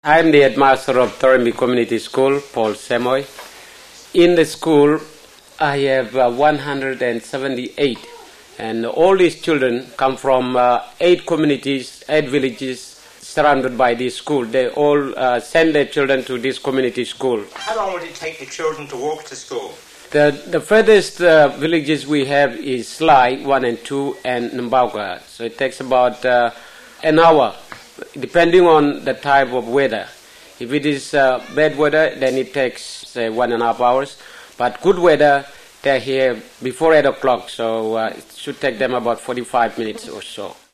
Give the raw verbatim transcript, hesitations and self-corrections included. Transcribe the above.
I'm the headmaster of Thorenby Community School, Paul Semoy. In the school, I have uh, one hundred seventy-eight, and all these children come from uh, eight communities, eight villages surrounded by this school. They all uh, send their children to this community school. How long would it take the children to walk to school? The, the furthest uh, villages we have is Slai, one and two, and Mbauga. So it takes about uh, an hour, depending on the type of weather. If it is uh, bad weather, then it takes, say, one and a half hours. But good weather, they're here before eight o'clock, so uh, it should take them about forty-five minutes or so.